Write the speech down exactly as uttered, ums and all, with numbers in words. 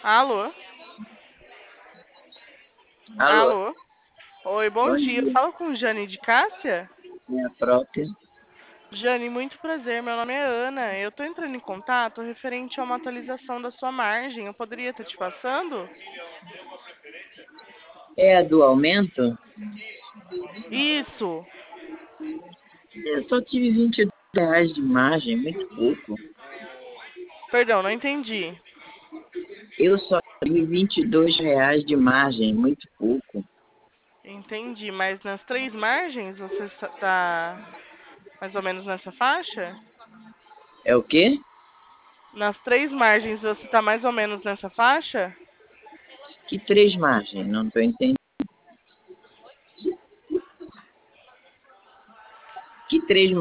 Alô? Alô, Alô? Oi, bom bom dia. Eu dia, falo com Jane de Cássia? minha própria. Jane, muito prazer. Meu nome é Ana. Eu tô entrando em contato referente a uma atualização da sua margem. Eu poderia estar te passando? É a do aumento? Isso. Eu só tive vinte e dois reais de margem, muito pouco. Perdão, não entendi. Eu só tive vinte e dois reais de margem, muito pouco. Entendi, mas nas três margens você está mais ou menos nessa faixa? É o quê? Nas três margens você está mais ou menos nessa faixa? Que três margens? Não estou entendendo. Que três